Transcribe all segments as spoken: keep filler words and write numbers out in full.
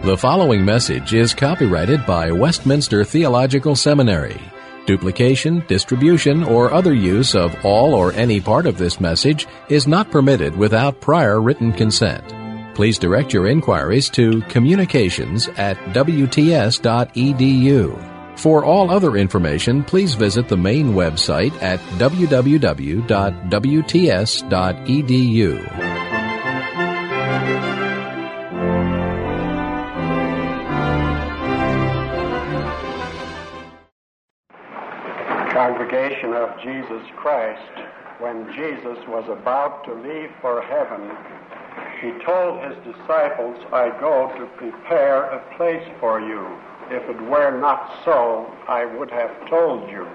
The following message is copyrighted by Westminster Theological Seminary. Duplication, distribution, or other use of all or any part of this message is not permitted without prior written consent. Please direct your inquiries to communications at w t s dot e d u. For all other information, please visit the main website at w w w dot w t s dot e d u. Congregation of Jesus Christ, when Jesus was about to leave for heaven, he told his disciples, I go to prepare a place for you. If it were not so, I would have told you.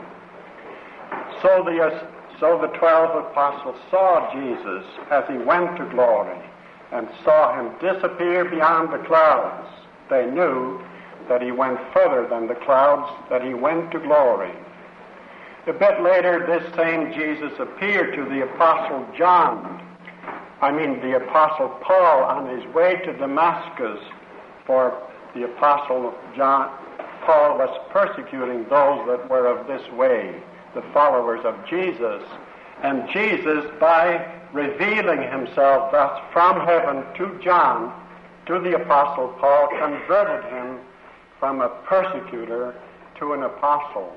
So the, uh, so the twelve apostles saw Jesus as he went to glory and saw him disappear beyond the clouds. They knew that he went further than the clouds, that he went to glory. A bit later, this same Jesus appeared to the Apostle John, I mean the Apostle Paul, on his way to Damascus, for the Apostle John, Paul was persecuting those that were of this way, the followers of Jesus. And Jesus, by revealing himself thus from heaven to John, to the Apostle Paul, converted him from a persecutor to an apostle.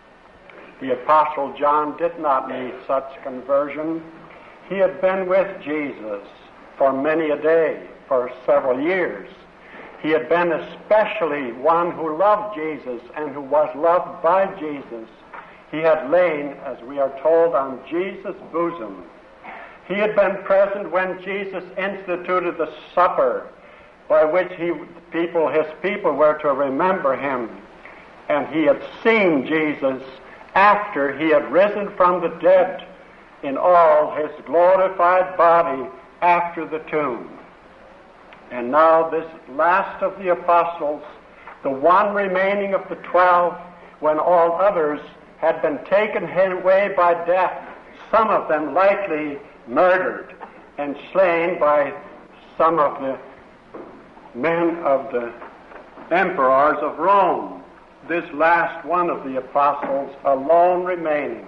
The Apostle John did not need such conversion. He had been with Jesus for many a day, for several years. He had been especially one who loved Jesus and who was loved by Jesus. He had lain, as we are told, on Jesus' bosom. He had been present when Jesus instituted the supper by which he, people, his people were to remember him. And he had seen Jesus after he had risen from the dead in all his glorified body after the tomb. And now this last of the apostles, the one remaining of the twelve, when all others had been taken away by death, some of them likely murdered and slain by some of the men of the emperors of Rome. This last one of the apostles, alone remaining,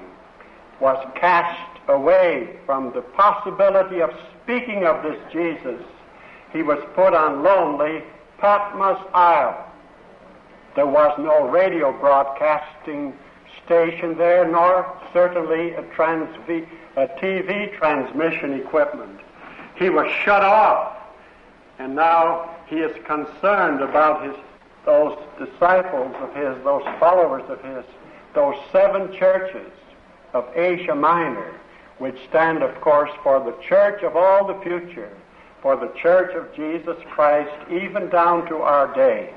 was cast away from the possibility of speaking of this Jesus. He was put on lonely Patmos Isle. There was no radio broadcasting station there, nor certainly a, transv- a T V transmission equipment. He was shut off, and now he is concerned about his those disciples of his, those followers of his, those seven churches of Asia Minor, which stand, of course, for the church of all the future, for the church of Jesus Christ, even down to our day.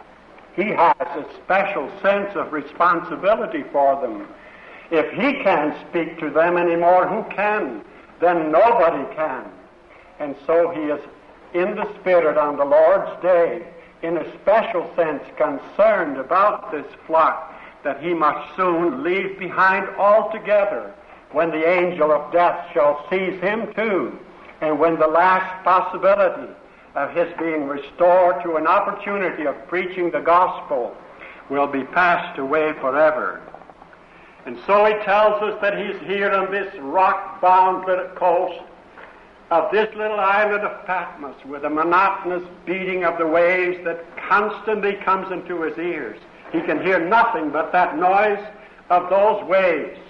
He has a special sense of responsibility for them. If he can't speak to them anymore, who can? Then nobody can. And so he is in the Spirit on the Lord's day, in a special sense concerned about this flock that he must soon leave behind altogether when the angel of death shall seize him too, and when the last possibility of his being restored to an opportunity of preaching the gospel will be passed away forever. And so he tells us that he's here on this rock-bound coast of this little island of Patmos, with a monotonous beating of the waves that constantly comes into his ears. He can hear nothing but that noise of those waves.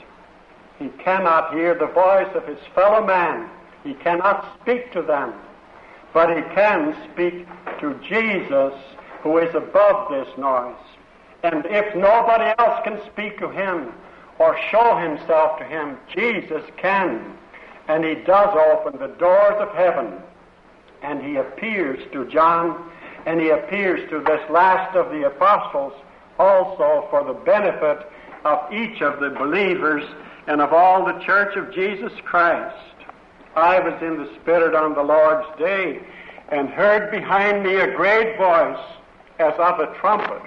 He cannot hear the voice of his fellow man. He cannot speak to them. But he can speak to Jesus, who is above this noise. And if nobody else can speak to him or show himself to him, Jesus can. And he does open the doors of heaven, and he appears to John, and he appears to this last of the apostles also for the benefit of each of the believers and of all the church of Jesus Christ. I was in the Spirit on the Lord's day and heard behind me a great voice as of a trumpet.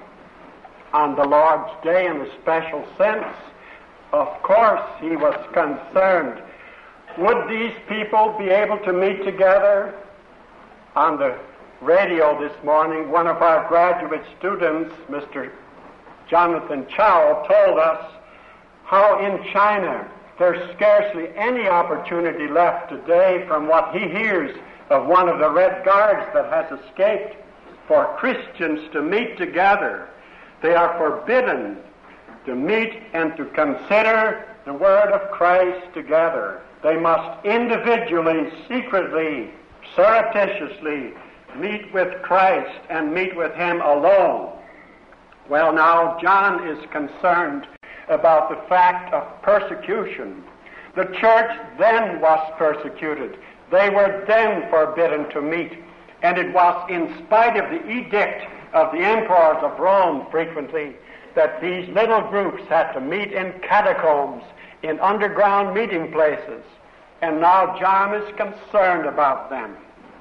On the Lord's day, in a special sense, of course, he was concerned. Would these people be able to meet together on the radio this morning, one of our graduate students, Mister Jonathan Chow, told us how in China there's scarcely any opportunity left today, from what he hears of one of the Red Guards that has escaped, for Christians to meet together. They are forbidden to meet and to consider the Word of Christ together. They must individually, secretly, surreptitiously meet with Christ and meet with Him alone. Well, now, John is concerned about the fact of persecution. The church then was persecuted. They were then forbidden to meet. And it was in spite of the edict of the emperors of Rome frequently that these little groups had to meet in catacombs, in underground meeting places. And now John is concerned about them.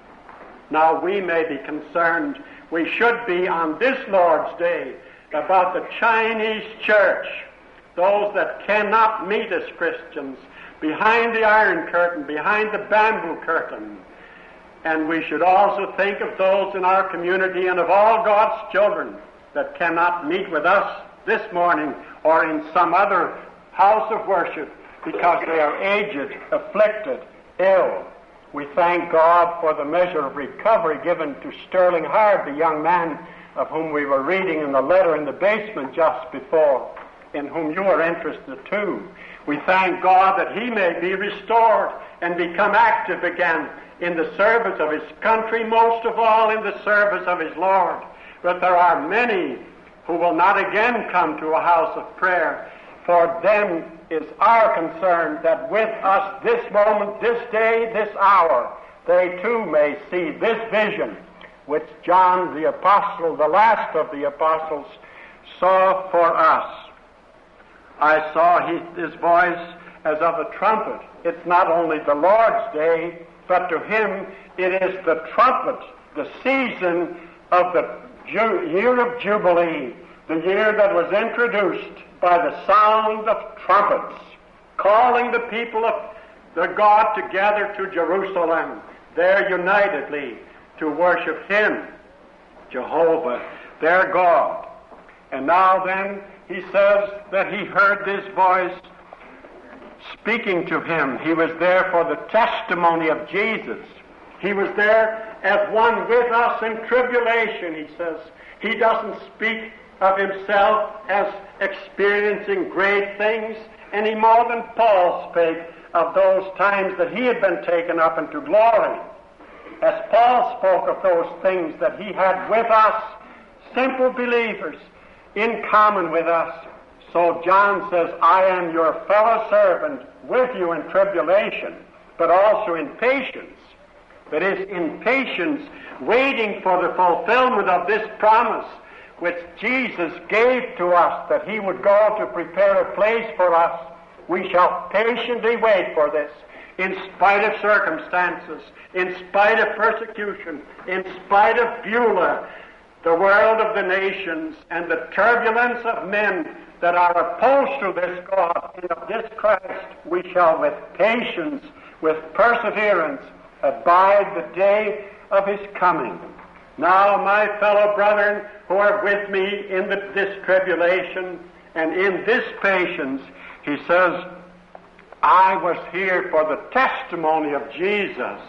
Now we may be concerned, we should be on this Lord's Day, about the Chinese church, those that cannot meet as Christians, behind the Iron Curtain, behind the bamboo curtain. And we should also think of those in our community and of all God's children that cannot meet with us this morning or in some other house of worship because they are aged, afflicted, ill. We thank God for the measure of recovery given to Sterling Hard, the young man of whom we were reading in the letter in the basement just before, in whom you are interested too. We thank God that he may be restored and become active again in the service of his country, most of all in the service of his Lord. But there are many who will not again come to a house of prayer. For them is our concern that with us this moment, this day, this hour, they too may see this vision which John the Apostle, the last of the Apostles, saw for us. I saw his, his voice as of a trumpet. It's not only the Lord's day, but to him it is the trumpet, the season of the ju- year of Jubilee, the year that was introduced by the sound of trumpets, calling the people of the God together to Jerusalem, there unitedly to worship him, Jehovah, their God. And now then, he says that he heard this voice speaking to him. He was there for the testimony of Jesus. He was there as one with us in tribulation, he says. He doesn't speak of himself as experiencing great things any more than Paul spake of those times that he had been taken up into glory. As Paul spoke of those things that he had with us, simple believers, in common with us, so John says, I am your fellow servant with you in tribulation, but also in patience. That is, in patience, waiting for the fulfillment of this promise which Jesus gave to us, that he would go to prepare a place for us. We shall patiently wait for this, in spite of circumstances, in spite of persecution, in spite of Beulah, the world of the nations, and the turbulence of men that are opposed to this God and of this Christ. We shall with patience, with perseverance, abide the day of his coming. Now, my fellow brethren who are with me in the, this tribulation and in this patience, he says, I was here for the testimony of Jesus,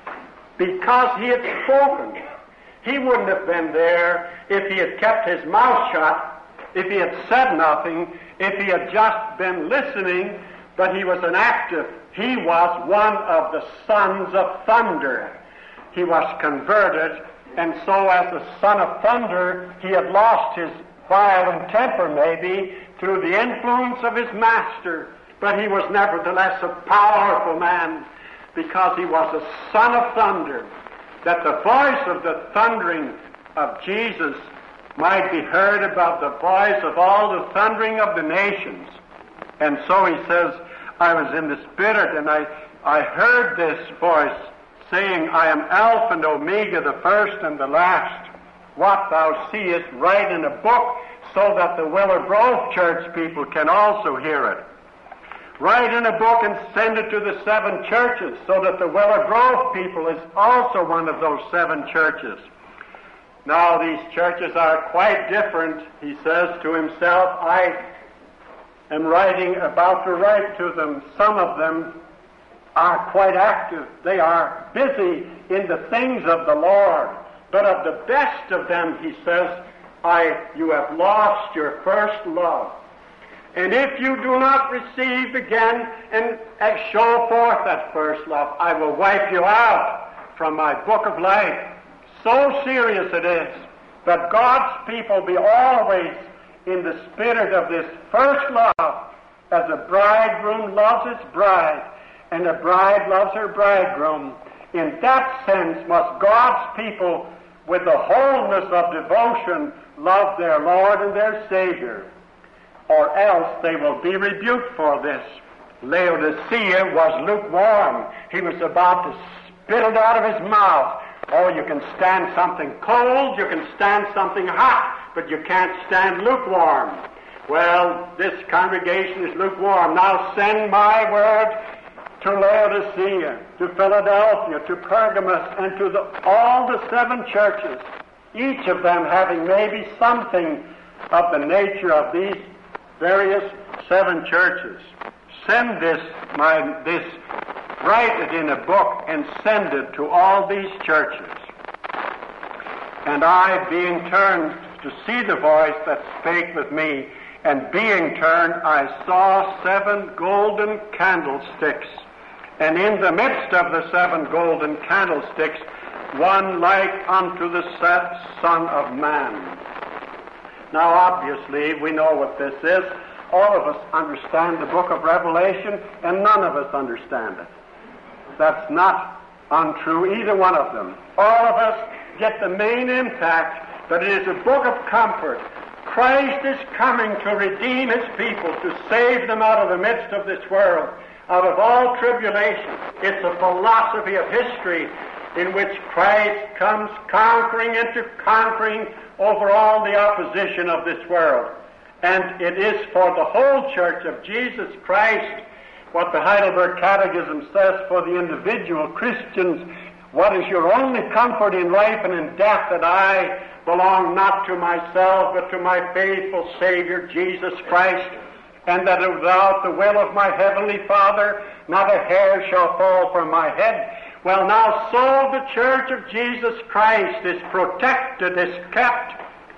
because he had spoken. He wouldn't have been there if he had kept his mouth shut, if he had said nothing, if he had just been listening, but he was an active. He was one of the sons of thunder. He was converted, and so as a son of thunder, he had lost his violent temper maybe through the influence of his master, but he was nevertheless a powerful man because he was a son of thunder, that the voice of the thundering of Jesus might be heard above the voice of all the thundering of the nations. And so he says, I was in the Spirit, and I, I heard this voice saying, I am Alpha and Omega, the first and the last. What thou seest, write in a book, so that the Willow Grove Church people can also hear it. Write in a book and send it to the seven churches, so that the Willow Grove people is also one of those seven churches. Now these churches are quite different. He says to himself, I am writing, about to write to them. Some of them are quite active. They are busy in the things of the Lord. But of the best of them, he says, I, you have lost your first love. And if you do not receive again and show forth that first love, I will wipe you out from my book of life. So serious it is that God's people be always in the spirit of this first love, as a bridegroom loves his bride, and a bride loves her bridegroom. In that sense must God's people, with the wholeness of devotion, love their Lord and their Savior, or else they will be rebuked for this. Laodicea was lukewarm. He was about to spit it out of his mouth. Oh, you can stand something cold, you can stand something hot, but you can't stand lukewarm. Well, this congregation is lukewarm. Now send my word to Laodicea, to Philadelphia, to Pergamos, and to the, all the seven churches, each of them having maybe something of the nature of these various seven churches. Send this, my, this, write it in a book and send it to all these churches. And I, being turned to see the voice that spake with me, and being turned, I saw seven golden candlesticks, and in the midst of the seven golden candlesticks, one like unto the Son of Man. Now, obviously, we know what this is. All of us understand the book of Revelation, and none of us understand it. That's not untrue, either one of them. All of us get the main impact, but it is a book of comfort. Christ is coming to redeem his people, to save them out of the midst of this world, out of all tribulation. It's a philosophy of history in which Christ comes conquering into conquering over all the opposition of this world. And it is for the whole church of Jesus Christ, what the Heidelberg Catechism says for the individual Christians, what is your only comfort in life and in death, that I belong not to myself, but to my faithful Savior, Jesus Christ, and that without the will of my heavenly Father, not a hair shall fall from my head. Well, now, so the church of Jesus Christ is protected, is kept.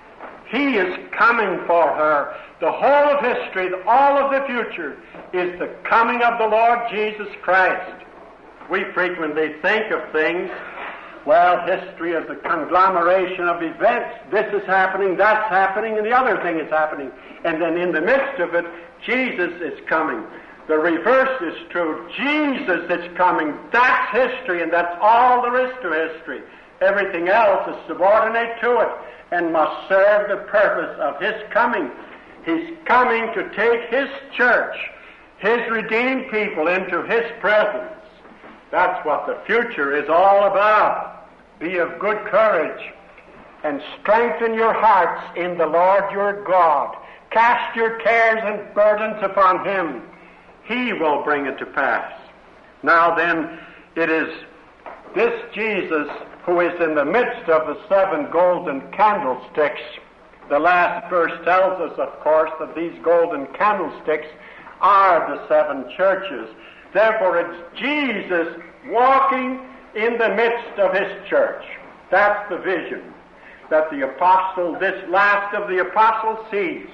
He is coming for her. The whole of history, all of the future, is the coming of the Lord Jesus Christ. We frequently think of things, well, history is a conglomeration of events. This is happening, that's happening, and the other thing is happening. And then in the midst of it, Jesus is coming. The reverse is true. Jesus is coming. That's history, and that's all there is to history. Everything else is subordinate to it and must serve the purpose of his coming. He's coming to take his church, his redeemed people, into his presence. That's what the future is all about. Be of good courage and strengthen your hearts in the Lord your God. Cast your cares and burdens upon him. He will bring it to pass. Now then, it is this Jesus who is in the midst of the seven golden candlesticks. The last verse tells us, of course, that these golden candlesticks are the seven churches. Therefore, it's Jesus walking in the midst of his church. That's the vision that the apostle, this last of the apostles, sees.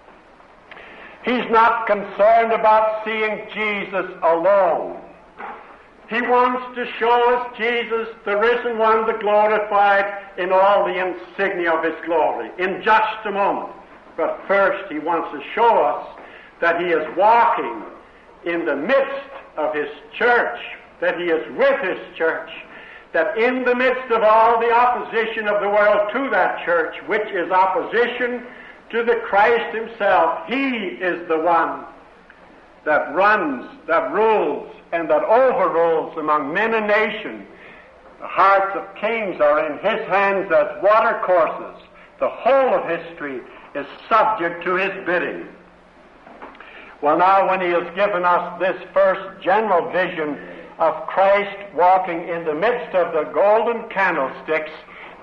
He's not concerned about seeing Jesus alone. He wants to show us Jesus, the risen one, the glorified, in all the insignia of his glory, in just a moment. But first, he wants to show us that he is walking in the midst of his church, that he is with his church, that in the midst of all the opposition of the world to that church, which is opposition to the Christ himself, he is the one that runs, that rules, and that overrules among men and nations. The hearts of kings are in his hands as water courses. The whole of history is subject to his bidding. Well, now, when he has given us this first general vision of Christ walking in the midst of the golden candlesticks,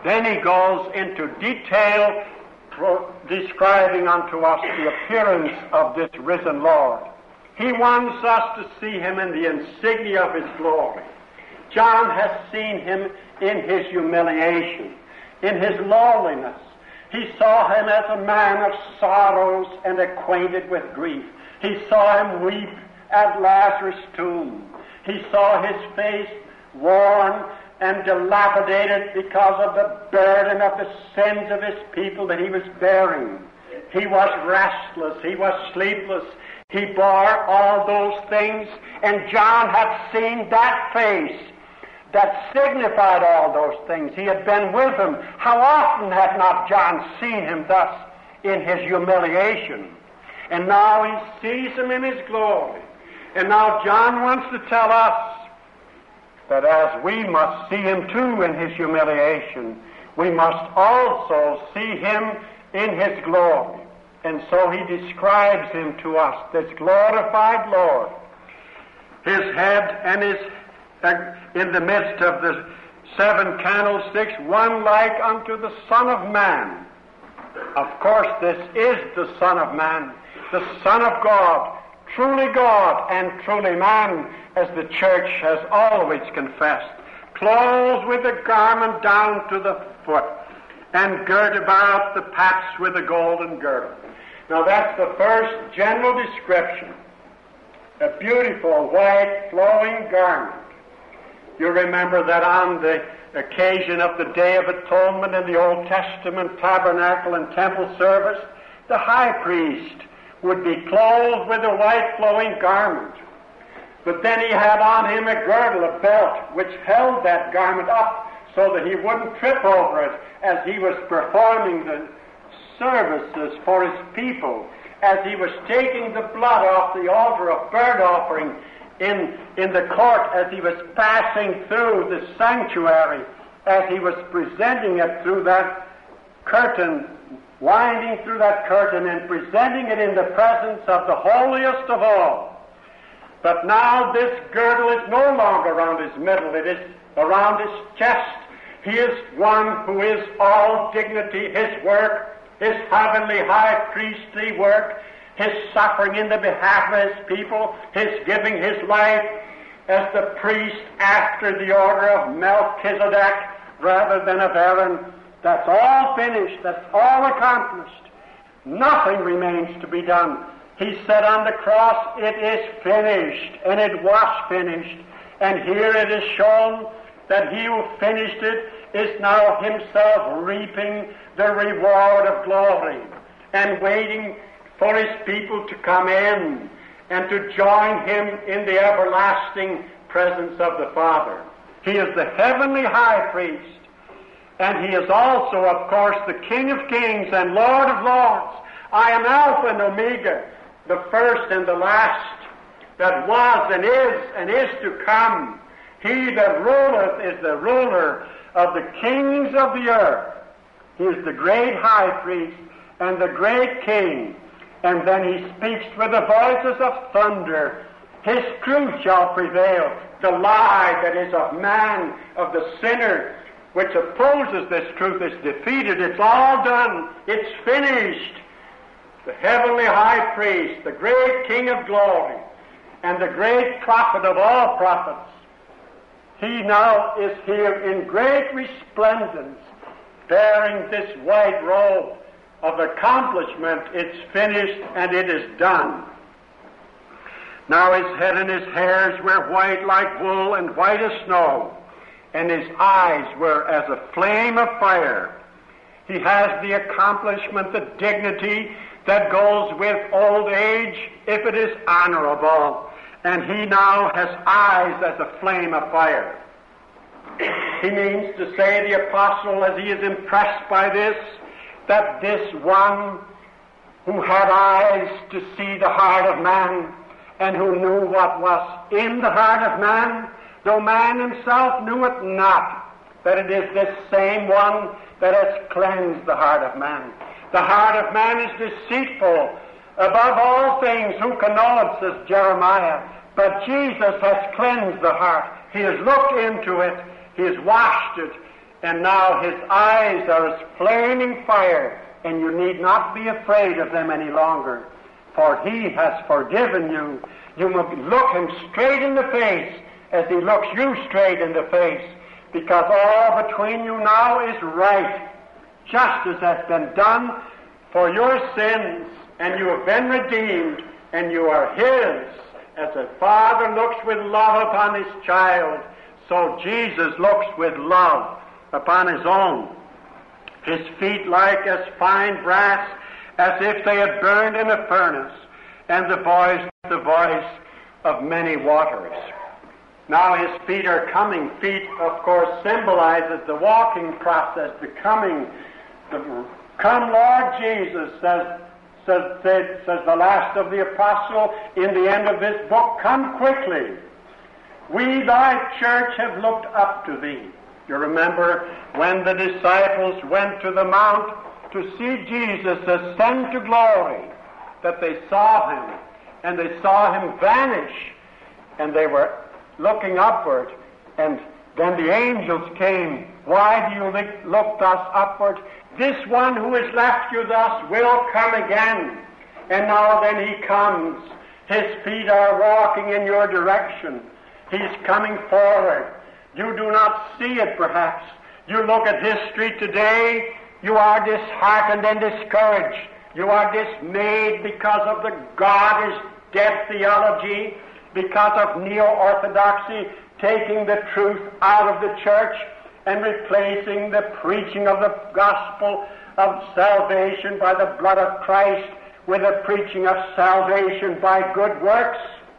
Then he goes into detail pro- describing unto us the appearance of this risen Lord. He wants us to see him in the insignia of his glory. John has seen him in his humiliation, in his lowliness. He saw him as a man of sorrows and acquainted with grief. He saw him weep at Lazarus' tomb. He saw his face worn and dilapidated because of the burden of the sins of his people that he was bearing. He was restless. He was sleepless. He bore all those things, and John had seen that face that signified all those things. He had been with him. How often had not John seen him thus in his humiliation? And now he sees him in his glory. And now John wants to tell us that as we must see him too in his humiliation, we must also see him in his glory. And so he describes him to us, this glorified Lord. His head and his, uh, in the midst of the seven candlesticks, one like unto the Son of Man. Of course, this is the Son of Man, the Son of God, truly God and truly man, as the church has always confessed, clothed with a garment down to the foot, and girt about the paps with a golden girdle. Now that's the first general description. A beautiful white flowing garment. You remember that on the occasion of the Day of Atonement in the Old Testament tabernacle and temple service, the high priest would be clothed with a white flowing garment. But then he had on him a girdle, a belt, which held that garment up so that he wouldn't trip over it as he was performing the services for his people, as he was taking the blood off the altar of burnt offering in, in the court, as he was passing through the sanctuary, as he was presenting it through that curtain, winding through that curtain and presenting it in the presence of the holiest of all. But now this girdle is no longer around his middle, it is around his chest. He is one who is all dignity, his work, his heavenly high priestly work, his suffering in the behalf of his people, his giving his life as the priest after the order of Melchizedek rather than of Aaron. That's all finished. That's all accomplished. Nothing remains to be done. He said on the cross, it is finished, and it was finished. And here it is shown that he who finished it is now himself reaping the reward of glory and waiting for his people to come in and to join him in the everlasting presence of the Father. He is the heavenly high priest, and he is also, of course, the King of kings and Lord of lords. I am Alpha and Omega, the first and the last, that was and is and is to come. He that ruleth is the ruler of the kings of the earth. He is the great high priest and the great king. And then he speaks with the voices of thunder. His truth shall prevail. The lie that is of man, of the sinner, which opposes this truth, is defeated. It's all done. It's finished. The heavenly high priest, the great King of glory, and the great prophet of all prophets, he now is here in great resplendence, bearing this white robe of accomplishment. It's finished and it is done. Now his head and his hairs were white like wool and white as snow, and his eyes were as a flame of fire. He has the accomplishment, the dignity that goes with old age if it is honorable. And he now has eyes as a flame of fire. He means to say, the apostle, as he is impressed by this, that this one who had eyes to see the heart of man and who knew what was in the heart of man, though man himself knew it not, that it is this same one that has cleansed the heart of man. The heart of man is deceitful above all things. Who can know it, says Jeremiah. But Jesus has cleansed the heart. He has looked into it. He has washed it. And now his eyes are as flaming fire, and you need not be afraid of them any longer, for he has forgiven you. You must look him straight in the face as he looks you straight in the face, because all between you now is right. Justice has been done for your sins, and you have been redeemed, and you are his. As a father looks with love upon his child, so Jesus looks with love upon his own. His feet like as fine brass, as if they had burned in a furnace, and the voice, the voice of many waters. Now his feet are coming. Feet, of course, symbolizes the walking process, the coming. The, Come, Lord Jesus, says, says, says, says the last of the apostle in the end of this book, come quickly. We, thy church, have looked up to thee. You remember when the disciples went to the mount to see Jesus ascend to glory, that they saw him, and they saw him vanish, and they were looking upward, and then the angels came. Why do you look thus upward? This one who has left you thus will come again. And now then he comes. His feet are walking in your direction. He's coming forward. You do not see it, perhaps. You look at history today, you are disheartened and discouraged. You are dismayed because of the God is dead theology, because of neo-orthodoxy taking the truth out of the church and replacing the preaching of the gospel of salvation by the blood of Christ with the preaching of salvation by good works,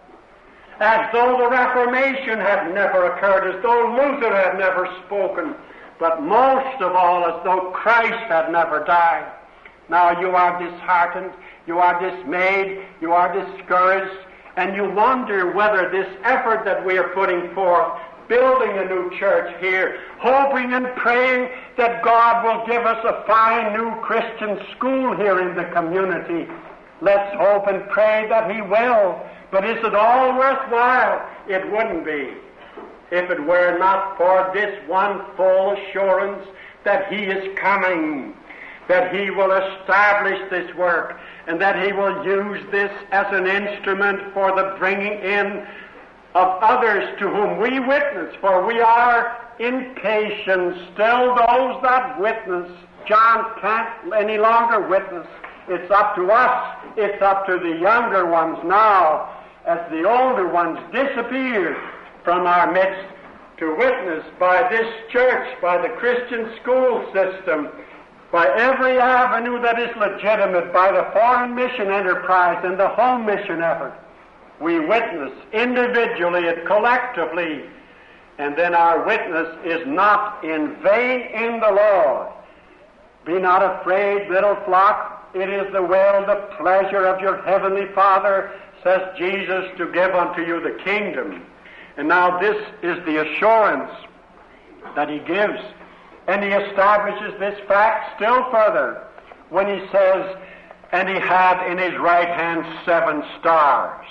as though the Reformation had never occurred, as though Luther had never spoken, but most of all as though Christ had never died. Now you are disheartened, you are dismayed, you are discouraged, and you wonder whether this effort that we are putting forth, building a new church here, hoping and praying that God will give us a fine new Christian school here in the community. Let's hope and pray that he will. But is it all worthwhile? It wouldn't be, if it were not for this one full assurance that he is coming, that he will establish this work, and that he will use this as an instrument for the bringing in of others to whom we witness, for we are impatient still those that witness. John can't any longer witness. It's up to us. It's up to the younger ones now, as the older ones disappear from our midst, to witness by this church, by the Christian school system, by every avenue that is legitimate, by the foreign mission enterprise and the home mission effort. We witness individually and collectively, and then our witness is not in vain in the Lord. Be not afraid, little flock. It is the will, the pleasure of your heavenly Father, says Jesus, to give unto you the kingdom. And now this is the assurance that he gives. And he establishes this fact still further when he says, and he had in his right hand seven stars.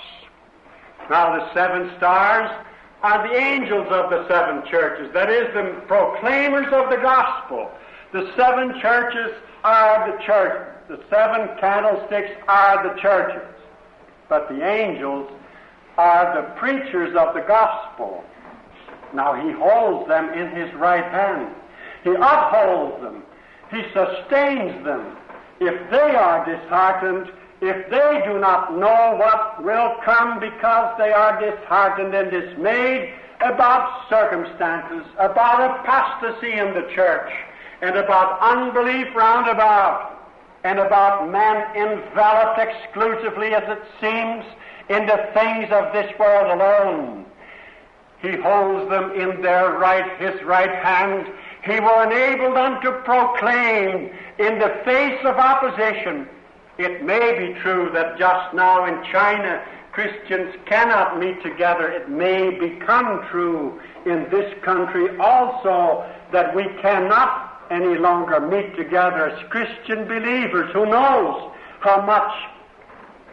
Now the seven stars are the angels of the seven churches, that is, the proclaimers of the gospel. The seven churches are the church. The seven candlesticks are the churches. But the angels are the preachers of the gospel. Now he holds them in his right hand. He upholds them. He sustains them. If they are disheartened, if they do not know what will come because they are disheartened and dismayed about circumstances, about apostasy in the church, and about unbelief round about, and about men enveloped exclusively, as it seems, in the things of this world alone, he holds them in their right, his right hand. He will enable them to proclaim in the face of opposition. It may be true that just now in China Christians cannot meet together. It may become true in this country also that we cannot any longer meet together as Christian believers. Who knows how much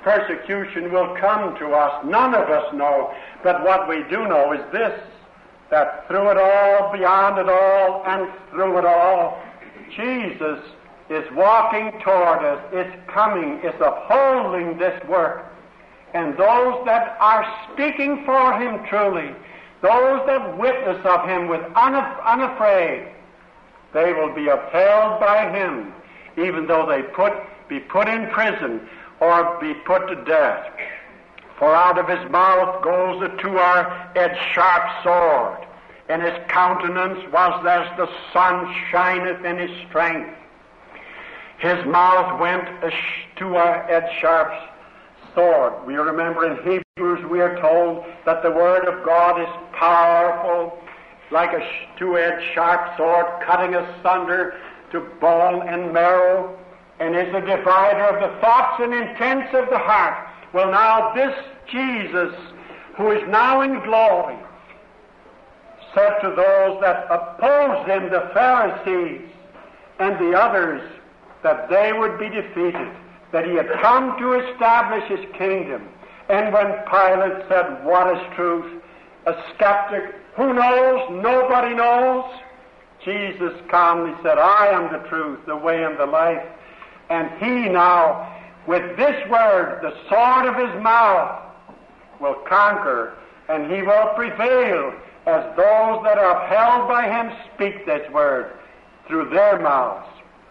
persecution will come to us? None of us know. But what we do know is this, that through it all, beyond it all, and through it all, Jesus is walking toward us, is coming, is upholding this work. And those that are speaking for him truly, those that witness of him with unaf- unafraid, they will be upheld by him, even though they put be put in prison or be put to death. For out of his mouth goes a two-edged sharp sword, and his countenance was as the sun shineth in his strength. His mouth went a two-edged sharp sword. We remember in Hebrews we are told that the Word of God is powerful, like a two-edged sharp sword, cutting asunder to bone and marrow, and is a divider of the thoughts and intents of the heart. Well, now this Jesus, who is now in glory, said to those that opposed him, the Pharisees and the others, that they would be defeated, that he had come to establish his kingdom. And when Pilate said, "What is truth?" a skeptic, who knows? Nobody knows. Jesus calmly said, "I am the truth, the way, and the life." And he now, with this word, the sword of his mouth, will conquer, and he will prevail as those that are upheld by him speak this word through their mouths.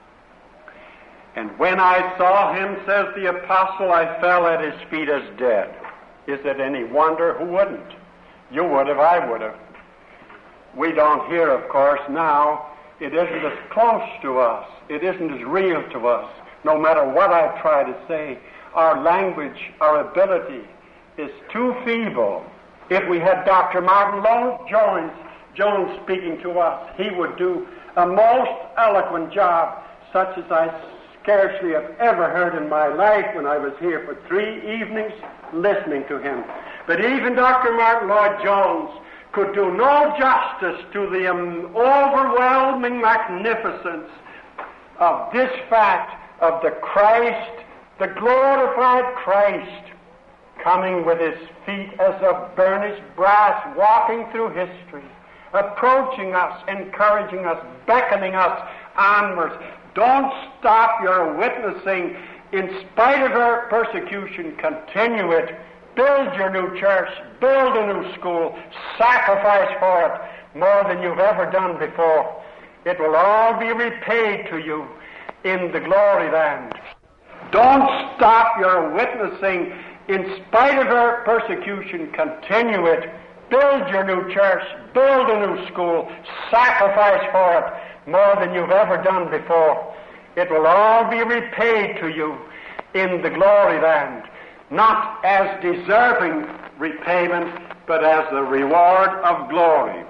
And when I saw him, says the apostle, I fell at his feet as dead. Is it any wonder? Who wouldn't? You would have, I would have. We don't hear, of course, now. It isn't as close to us. It isn't as real to us. No matter what I try to say, our language, our ability is too feeble. If we had Doctor Martin Lloyd-Jones Jones speaking to us, he would do a most eloquent job, such as I scarcely have ever heard in my life when I was here for three evenings listening to him. But even Doctor Martin Lloyd-Jones could do no justice to the um, overwhelming magnificence of this fact of the Christ, the glorified Christ, coming with his feet as of burnished brass, walking through history, approaching us, encouraging us, beckoning us onwards. Don't stop your witnessing. In spite of our persecution, continue it. Build your new church. Build a new school. Sacrifice for it more than you've ever done before. It will all be repaid to you in the glory land. Don't stop your witnessing. In spite of our persecution, continue it. Build your new church. Build a new school. Sacrifice for it more than you've ever done before. It will all be repaid to you in the glory land, not as deserving repayment, but as the reward of glory.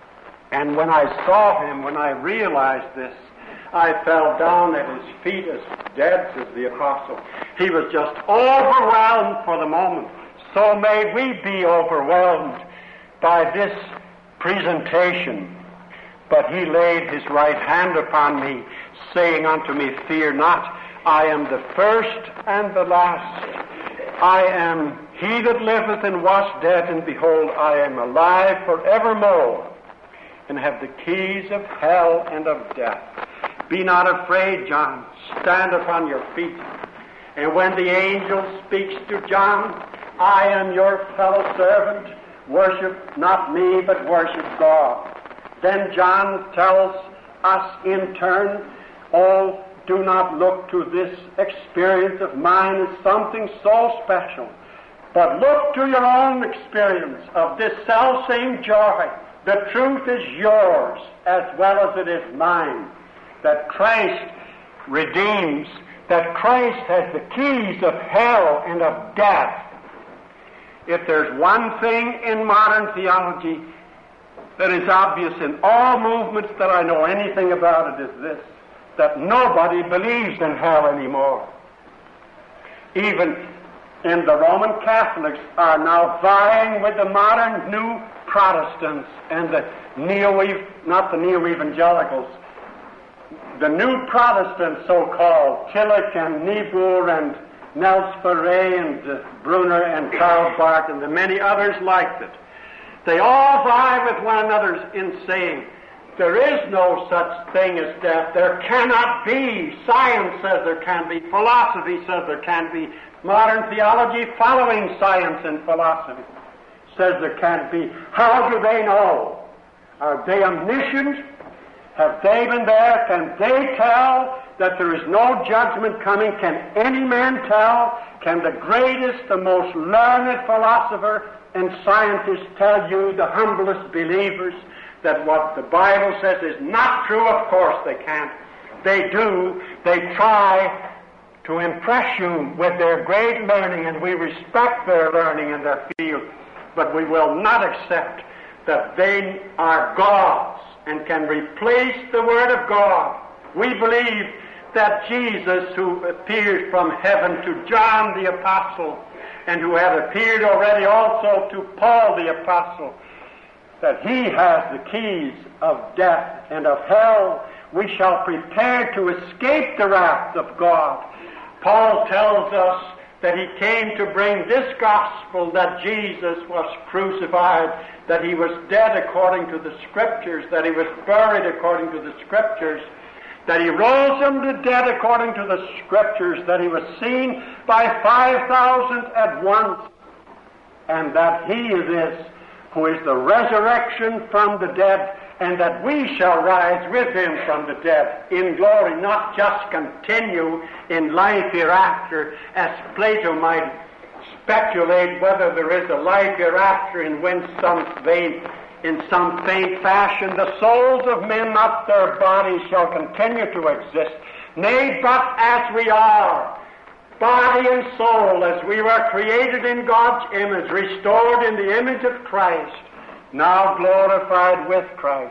And when I saw him, when I realized this, I fell down at his feet as dead, says the apostle. He was just overwhelmed for the moment. So may we be overwhelmed by this presentation. But he laid his right hand upon me, saying unto me, Fear not, I am the first and the last. I am he that liveth and was dead, and behold, I am alive forevermore, and have the keys of hell and of death. Be not afraid, John. Stand upon your feet. And when the angel speaks to John, I am your fellow servant. Worship not me, but worship God. Then John tells us in turn, oh, do not look to this experience of mine as something so special, but look to your own experience of this self-same joy. The truth is yours as well as it is mine. That Christ redeems, that Christ has the keys of hell and of death. If there's one thing in modern theology that is obvious in all movements that I know anything about, it is this, that nobody believes in hell anymore. Even in the Roman Catholics are now vying with the modern new Protestants and the neo, not the neo-evangelicals, the new Protestants, so-called, Tillich and Niebuhr and Nels Ferre and uh, Brunner and Karl Barth and the many others like it, They all vie with one another in saying, there is no such thing as death. There cannot be. Science says there can be. Philosophy says there can be. Modern theology, following science and philosophy, says there can't be. How do they know? Are they omniscient? Have they been there? Can they tell that there is no judgment coming? Can any man tell? Can the greatest, the most learned philosopher and scientist tell you, the humblest believers, that what the Bible says is not true? Of course they can't. They do. They try to impress you with their great learning, and we respect their learning in their field, but we will not accept that they are gods and can replace the Word of God. We believe that Jesus, who appeared from heaven to John the Apostle, and who had appeared already also to Paul the Apostle, that he has the keys of death and of hell. We shall prepare to escape the wrath of God. Paul tells us that he came to bring this gospel, that Jesus was crucified, that he was dead according to the Scriptures, that he was buried according to the Scriptures, that he rose from the dead according to the Scriptures, that he was seen by five thousand at once, and that he is who is the resurrection from the dead, and that we shall rise with him from the dead in glory, not just continue in life hereafter, as Plato might speculate whether there is a life hereafter in when some vain, in some faint fashion the souls of men, not their bodies, shall continue to exist. Nay, but as we are, body and soul, as we were created in God's image, restored in the image of Christ, now glorified with Christ.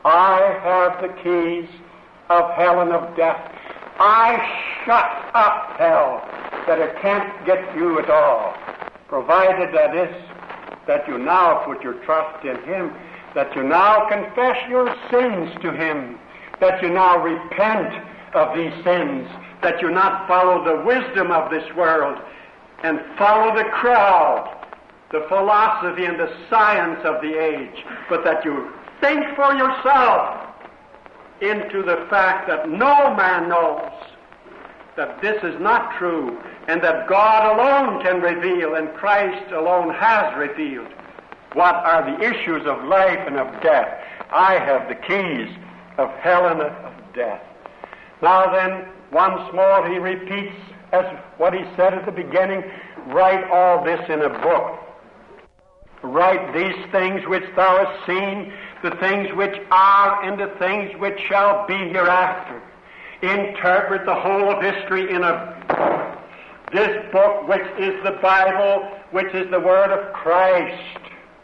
I have the keys of hell and of death. I shut up hell, that it can't get you at all, provided that is, that you now put your trust in Him, that you now confess your sins to Him, that you now repent of these sins, that you not follow the wisdom of this world and follow the crowd, the philosophy and the science of the age, but that you think for yourself into the fact that no man knows that this is not true, and that God alone can reveal, and Christ alone has revealed what are the issues of life and of death. I have the keys of hell and of death. Now then, once more he repeats as what he said at the beginning, write all this in a book. Write these things which thou hast seen, the things which are, and the things which shall be hereafter. Interpret the whole of history in a book. This book, which is the Bible, which is the Word of Christ.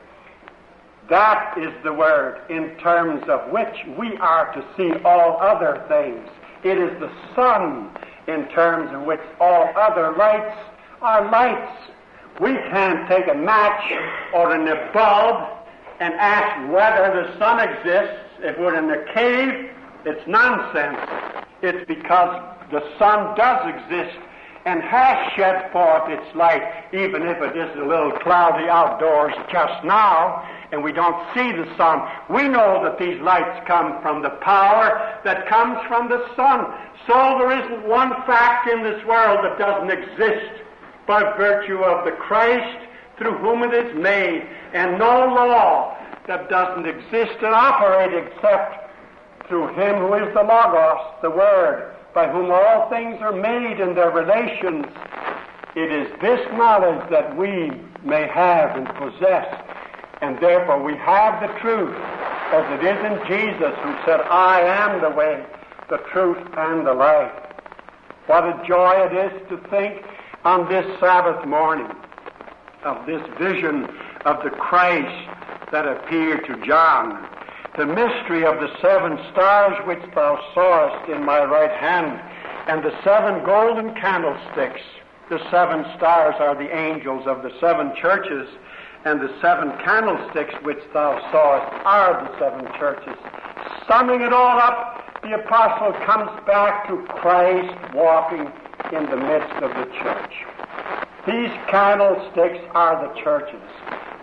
That is the Word in terms of which we are to see all other things. It is the sun in terms of which all other lights are lights. We can't take a match or a bulb and ask whether the sun exists. If we're in a cave, it's nonsense. It's because the sun does exist and has shed forth its light, even if it is a little cloudy outdoors just now, and we don't see the sun. We know that these lights come from the power that comes from the sun. So there isn't one fact in this world that doesn't exist by virtue of the Christ through whom it is made, and no law that doesn't exist and operate except through Him who is the Logos, the Word, by whom all things are made in their relations. It is this knowledge that we may have and possess, and therefore we have the truth, as it is in Jesus, who said, I am the way, the truth, and the life. What a joy it is to think on this Sabbath morning of this vision of the Christ that appeared to John, the mystery of the seven stars which thou sawest in my right hand, and the seven golden candlesticks. The seven stars are the angels of the seven churches, and the seven candlesticks which thou sawest are the seven churches. Summing it all up, the apostle comes back to Christ walking in the midst of the church. These candlesticks are the churches.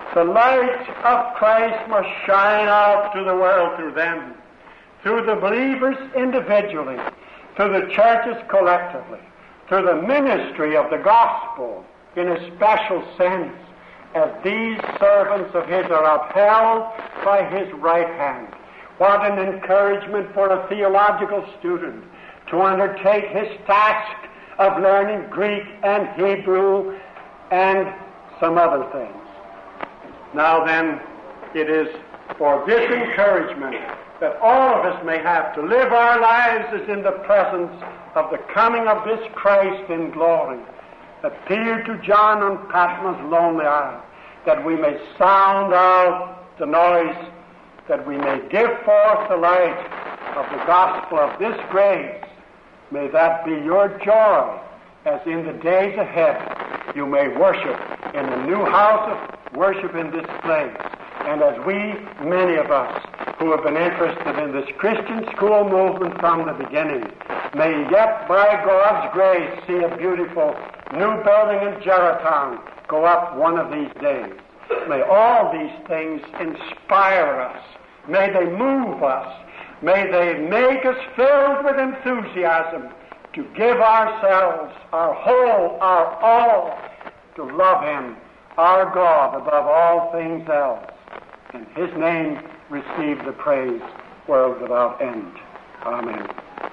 The light of Christ must shine out to the world through them, through the believers individually, through the churches collectively, through the ministry of the gospel in a special sense, as these servants of His are upheld by His right hand. What an encouragement for a theological student to undertake his task of learning Greek and Hebrew and some other things. Now then, it is for this encouragement that all of us may have to live our lives as in the presence of the coming of this Christ in glory, appeared to John on Patmos' lonely isle, that we may sound out the noise, that we may give forth the light of the gospel of this grace. May that be your joy, as in the days ahead you may worship in a new house of worship in this place. And as we, many of us, who have been interested in this Christian school movement from the beginning, may yet by God's grace see a beautiful new building in Gerratown go up one of these days. May all these things inspire us. May they move us. May they make us filled with enthusiasm to give ourselves, our whole, our all, to love Him, our God, above all things else. In His name receive the praise, world without end. Amen.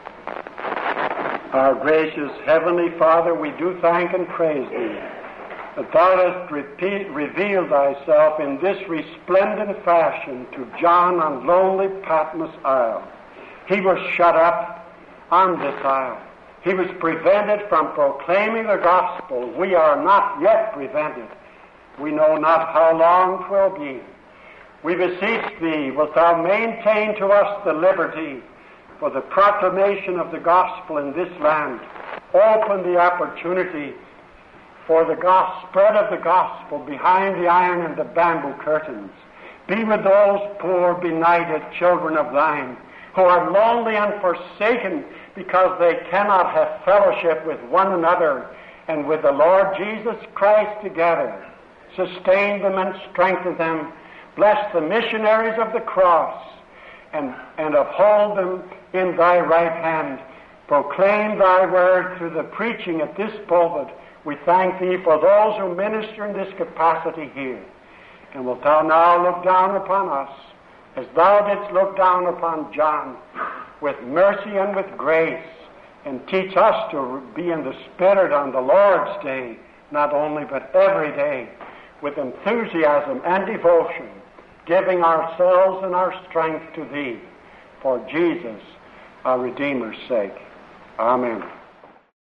Our gracious Heavenly Father, we do thank and praise Thee that Thou hast repeat, revealed Thyself in this resplendent fashion to John on lonely Patmos Isle. He was shut up on this isle. He was prevented from proclaiming the gospel. We are not yet prevented. We know not how long 'twill be. We beseech Thee, wilt Thou maintain to us the liberty for the proclamation of the gospel in this land. Open the opportunity for the gospel, spread of the gospel behind the iron and the bamboo curtains. Be with those poor, benighted children of Thine who are lonely and forsaken because they cannot have fellowship with one another and with the Lord Jesus Christ together. Sustain them and strengthen them. Bless the missionaries of the cross and, and uphold them in Thy right hand. Proclaim Thy word through the preaching at this pulpit. We thank Thee for those who minister in this capacity here. And wilt Thou now look down upon us, as Thou didst look down upon John, with mercy and with grace, and teach us to be in the Spirit on the Lord's day, not only but every day, with enthusiasm and devotion, giving ourselves and our strength to Thee, for Jesus, our Redeemer's sake. Amen.